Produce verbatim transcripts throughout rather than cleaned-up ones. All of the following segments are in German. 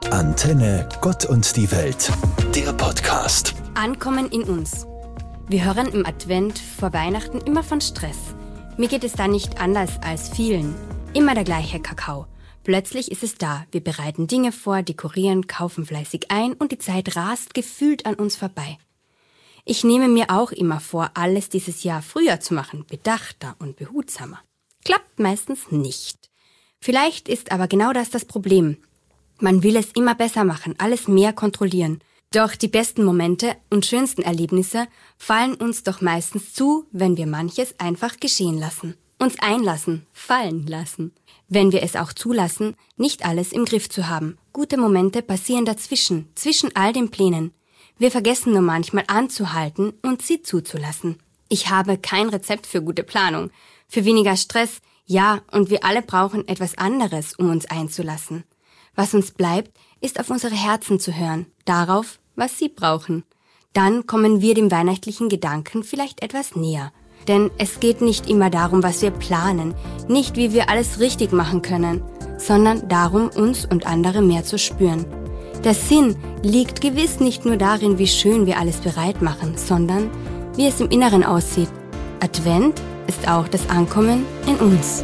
Antenne Gott und die Welt, der Podcast. Ankommen in uns. Wir hören im Advent vor Weihnachten immer von Stress. Mir geht es da nicht anders als vielen. Immer der gleiche Kakao. Plötzlich ist es da. Wir bereiten Dinge vor, dekorieren, kaufen fleißig ein und die Zeit rast gefühlt an uns vorbei. Ich nehme mir auch immer vor, alles dieses Jahr früher zu machen, bedachter und behutsamer. Klappt meistens nicht. Vielleicht ist aber genau das das Problem. Man will es immer besser machen, alles mehr kontrollieren. Doch die besten Momente und schönsten Erlebnisse fallen uns doch meistens zu, wenn wir manches einfach geschehen lassen. Uns einlassen, fallen lassen. Wenn wir es auch zulassen, nicht alles im Griff zu haben. Gute Momente passieren dazwischen, zwischen all den Plänen. Wir vergessen nur manchmal anzuhalten und sie zuzulassen. Ich habe kein Rezept für gute Planung, für weniger Stress, ja, und wir alle brauchen etwas anderes, um uns einzulassen. Was uns bleibt, ist auf unsere Herzen zu hören, darauf, was sie brauchen. Dann kommen wir dem weihnachtlichen Gedanken vielleicht etwas näher. Denn es geht nicht immer darum, was wir planen, nicht wie wir alles richtig machen können, sondern darum, uns und andere mehr zu spüren. Der Sinn liegt gewiss nicht nur darin, wie schön wir alles bereit machen, sondern wie es im Inneren aussieht. Advent ist auch das Ankommen in uns.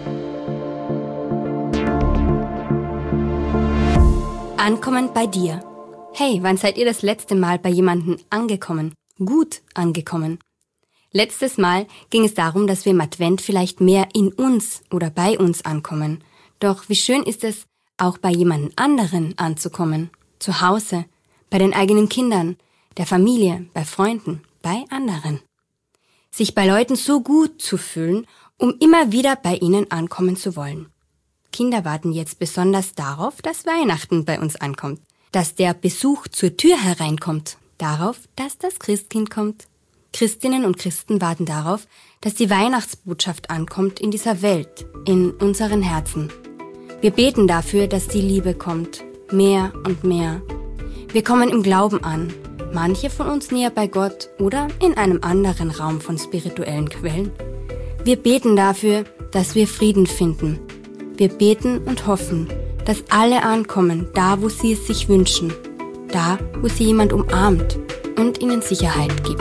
Ankommen bei dir. Hey, wann seid ihr das letzte Mal bei jemandem angekommen? Gut angekommen. Letztes Mal ging es darum, dass wir im Advent vielleicht mehr in uns oder bei uns ankommen. Doch wie schön ist es, auch bei jemand anderen anzukommen. Zu Hause, bei den eigenen Kindern, der Familie, bei Freunden, bei anderen. Sich bei Leuten so gut zu fühlen, um immer wieder bei ihnen ankommen zu wollen. Kinder warten jetzt besonders darauf, dass Weihnachten bei uns ankommt. Dass der Besuch zur Tür hereinkommt. Darauf, dass das Christkind kommt. Christinnen und Christen warten darauf, dass die Weihnachtsbotschaft ankommt in dieser Welt, in unseren Herzen. Wir beten dafür, dass die Liebe kommt. Mehr und mehr. Wir kommen im Glauben an. Manche von uns näher bei Gott oder in einem anderen Raum von spirituellen Quellen. Wir beten dafür, dass wir Frieden finden. Wir beten und hoffen, dass alle ankommen, da wo sie es sich wünschen. Da, wo sie jemand umarmt und ihnen Sicherheit gibt.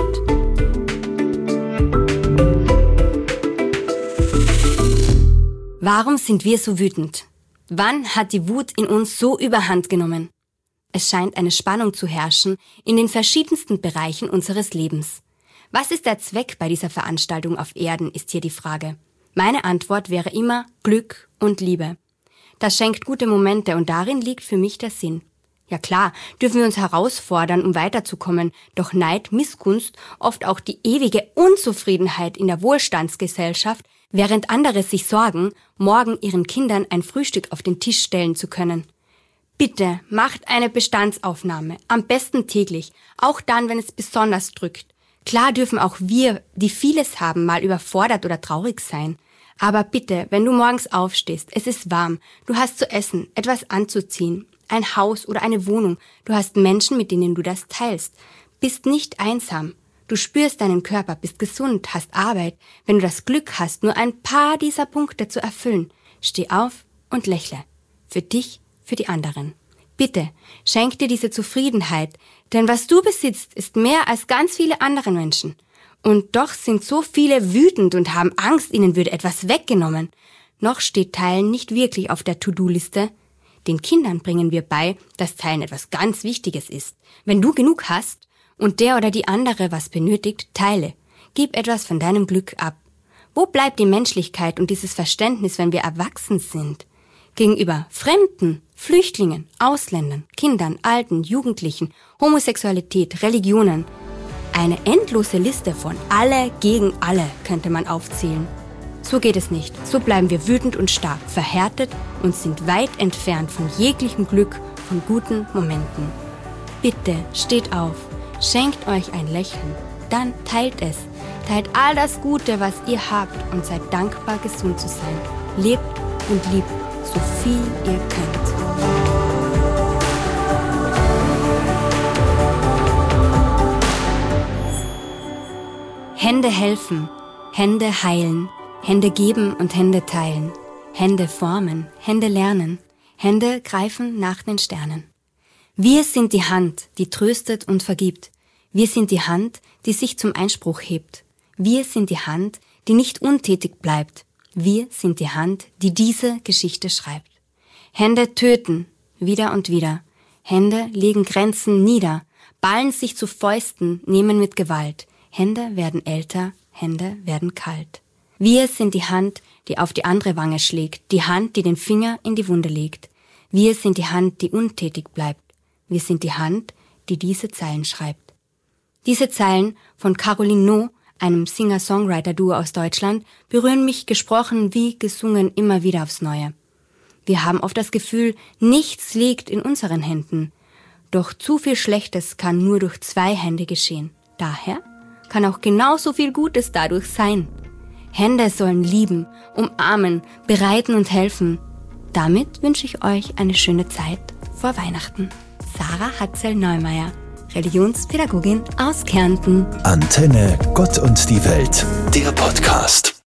Warum sind wir so wütend? Wann hat die Wut in uns so überhand genommen? Es scheint eine Spannung zu herrschen in den verschiedensten Bereichen unseres Lebens. Was ist der Zweck bei dieser Veranstaltung auf Erden, ist hier die Frage. Meine Antwort wäre immer Glück und Liebe. Das schenkt gute Momente und darin liegt für mich der Sinn. Ja klar, dürfen wir uns herausfordern, um weiterzukommen, doch Neid, Missgunst, oft auch die ewige Unzufriedenheit in der Wohlstandsgesellschaft, während andere sich sorgen, morgen ihren Kindern ein Frühstück auf den Tisch stellen zu können. Bitte, macht eine Bestandsaufnahme, am besten täglich, auch dann, wenn es besonders drückt. Klar dürfen auch wir, die vieles haben, mal überfordert oder traurig sein. Aber bitte, wenn du morgens aufstehst, es ist warm, du hast zu essen, etwas anzuziehen, ein Haus oder eine Wohnung, du hast Menschen, mit denen du das teilst, bist nicht einsam, du spürst deinen Körper, bist gesund, hast Arbeit, wenn du das Glück hast, nur ein paar dieser Punkte zu erfüllen, steh auf und lächle. Für dich, für die anderen. Bitte, schenk dir diese Zufriedenheit, denn was du besitzt, ist mehr als ganz viele andere Menschen. Und doch sind so viele wütend und haben Angst, ihnen würde etwas weggenommen. Noch steht Teilen nicht wirklich auf der To-Do-Liste. Den Kindern bringen wir bei, dass Teilen etwas ganz Wichtiges ist. Wenn du genug hast und der oder die andere was benötigt, teile. Gib etwas von deinem Glück ab. Wo bleibt die Menschlichkeit und dieses Verständnis, wenn wir erwachsen sind? Gegenüber Fremden, Flüchtlingen, Ausländern, Kindern, Alten, Jugendlichen, Homosexualität, Religionen. Eine endlose Liste von alle gegen alle könnte man aufzählen. So geht es nicht. So bleiben wir wütend und stark, verhärtet und sind weit entfernt von jeglichem Glück, von guten Momenten. Bitte steht auf, schenkt euch ein Lächeln, dann teilt es. Teilt all das Gute, was ihr habt und seid dankbar, gesund zu sein. Lebt und liebt, so viel ihr könnt. Hände helfen, Hände heilen, Hände geben und Hände teilen, Hände formen, Hände lernen, Hände greifen nach den Sternen. Wir sind die Hand, die tröstet und vergibt. Wir sind die Hand, die sich zum Einspruch hebt. Wir sind die Hand, die nicht untätig bleibt. Wir sind die Hand, die diese Geschichte schreibt. Hände töten, wieder und wieder. Hände legen Grenzen nieder, ballen sich zu Fäusten, nehmen mit Gewalt. Hände werden älter, Hände werden kalt. Wir sind die Hand, die auf die andere Wange schlägt, die Hand, die den Finger in die Wunde legt. Wir sind die Hand, die untätig bleibt. Wir sind die Hand, die diese Zeilen schreibt. Diese Zeilen von Caroline No, einem Singer-Songwriter-Duo aus Deutschland, berühren mich gesprochen wie gesungen immer wieder aufs Neue. Wir haben oft das Gefühl, nichts liegt in unseren Händen. Doch zu viel Schlechtes kann nur durch zwei Hände geschehen. Daher kann auch genauso viel Gutes dadurch sein. Hände sollen lieben, umarmen, bereiten und helfen. Damit wünsche ich euch eine schöne Zeit vor Weihnachten. Sarah Hatzel-Neumeier, Religionspädagogin aus Kärnten. Antenne Gott und die Welt, der Podcast.